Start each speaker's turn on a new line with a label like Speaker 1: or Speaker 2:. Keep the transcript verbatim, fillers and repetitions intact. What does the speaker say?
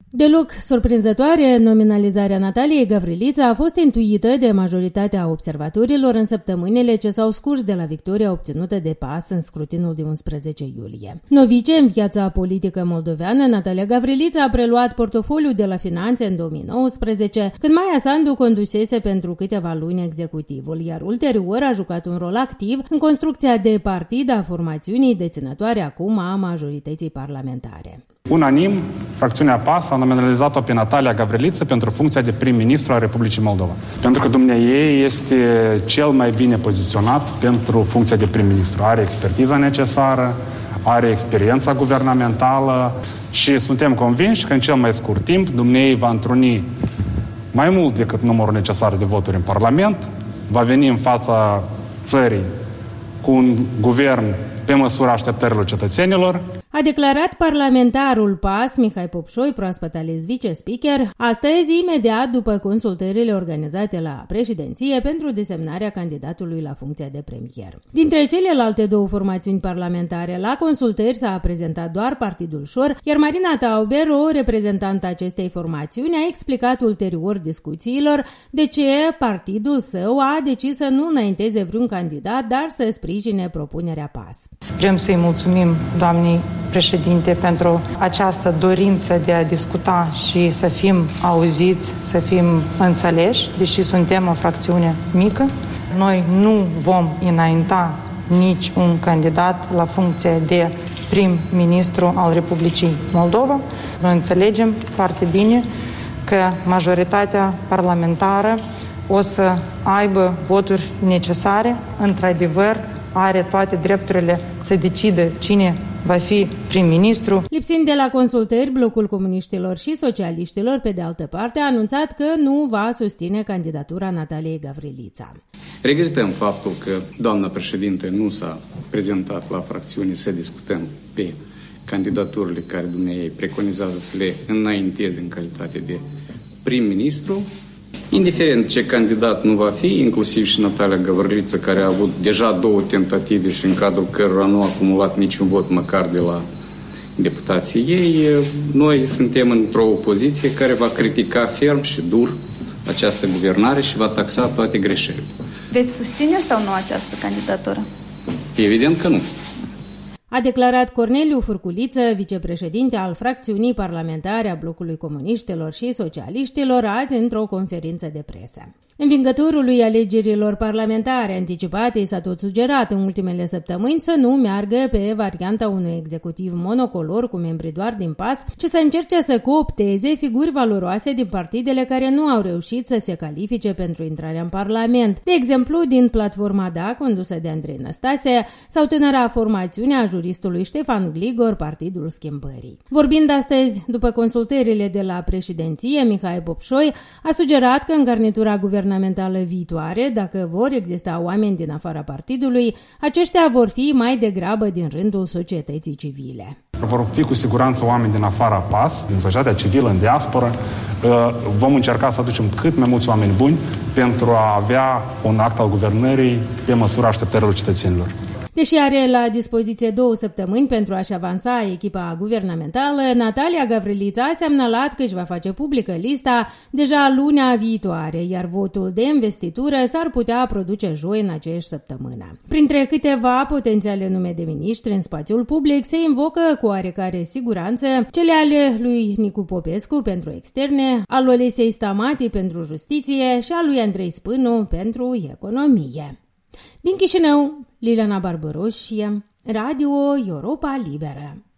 Speaker 1: Deloc surprinzătoare, nominalizarea Nataliei Gavrilița a fost intuită de majoritatea observatorilor în săptămânile ce s-au scurs de la victoria obținută de P A S în scrutinul de unsprezece iulie. Novice în viața politică moldoveană, Natalia Gavrilița a preluat portofoliul de la Finanțe în două mii nouăsprezece, când Maia Sandu condusese pentru câteva luni executivul, iar ulterior a jucat un rol activ în construcția de partid a formațiunii deținătoare acum a majorității parlamentare.
Speaker 2: Unanim, fracțiunea P A S a nominalizat-o pe Natalia Gavrilița pentru funcția de prim-ministru a Republicii Moldova. Pentru că dumneaei este cel mai bine poziționat pentru funcția de prim-ministru. Are expertiza necesară, are experiența guvernamentală și suntem convinși că în cel mai scurt timp dumneaei va întruni mai mult decât numărul necesar de voturi în Parlament, va veni în fața țării cu un guvern pe măsura așteptărilor cetățenilor.
Speaker 1: A declarat parlamentarul P A S Mihai Popșoi, proaspăt ales vice-speaker, astăzi, imediat după consultările organizate la președinție pentru desemnarea candidatului la funcția de premier. Dintre celelalte două formațiuni parlamentare, la consultări s-a prezentat doar Partidul Șor, iar Marina Tauber, o reprezentantă a acestei formațiuni, a explicat ulterior discuțiilor de ce partidul său a decis să nu înainteze vreun candidat, dar să sprijine propunerea P A S.
Speaker 3: Vrem să-i mulțumim doamnei președinte pentru această dorință de a discuta și să fim auziți, să fim înțeleși, deși suntem o fracțiune mică. Noi nu vom înainta nici un candidat la funcție de prim-ministru al Republicii Moldova. Noi înțelegem foarte bine că majoritatea parlamentară o să aibă voturi necesare, într-adevăr, are toate drepturile să decidă cine va fi prim-ministru.
Speaker 1: Lipsind de la consultări, Blocul Comuniștilor și Socialiștilor, pe de altă parte, a anunțat că nu va susține candidatura Nataliei Gavrilița.
Speaker 4: Regretăm faptul că doamna președinte nu s-a prezentat la fracțiune să discutăm pe candidaturile care dumneavoastră preconizează să le înainteze în calitate de prim-ministru. Indiferent ce candidat nu va fi, inclusiv și Natalia Gavrilița, care a avut deja două tentative și în cadrul cărora nu a acumulat niciun vot măcar de la deputații ei, noi suntem într-o opoziție care va critica ferm și dur această guvernare și va taxa toate greșelile.
Speaker 5: Veți susține sau nu această candidatură?
Speaker 4: Evident că nu.
Speaker 1: A declarat Corneliu Furculiță, vicepreședinte al fracțiunii parlamentare a Blocului Comuniștilor și Socialiștilor, azi într-o conferință de presă. Învingătorului alegerilor parlamentare anticipate s-a tot sugerat în ultimele săptămâni să nu meargă pe varianta unui executiv monocolor cu membri doar din P A S, ci să încerce să coopteze figuri valoroase din partidele care nu au reușit să se califice pentru intrarea în Parlament. De exemplu, din platforma D A, condusă de Andrei Năstase, sau tânăra formațiune a juristului Ștefan Gligor, Partidul Schimbării. Vorbind astăzi, după consultările de la președinție, Mihai Popșoi a sugerat că în garnitura guvernamentală viitoare, dacă vor exista oameni din afara partidului, aceștia vor fi mai degrabă din rândul societății civile.
Speaker 2: Vor fi cu siguranță oameni din afara P A S, din societatea civilă, în diasporă. Vom încerca să aducem cât mai mulți oameni buni pentru a avea un act al guvernării pe măsura așteptărilor cetățenilor.
Speaker 1: Deși are la dispoziție două săptămâni pentru a-și avansa echipa guvernamentală, Natalia Gavrilița a semnalat că își va face publică lista deja lunea viitoare, iar votul de investitură s-ar putea produce joi în aceeași săptămână. Printre câteva potențiale nume de miniștri în spațiul public se invocă cu oarecare siguranță cele ale lui Nicu Popescu pentru externe, al lui Olesei Stamati pentru justiție și al lui Andrei Spânu pentru economie. Din Chișinău, Liliana Barbaroșie, Radio Europa Liberă.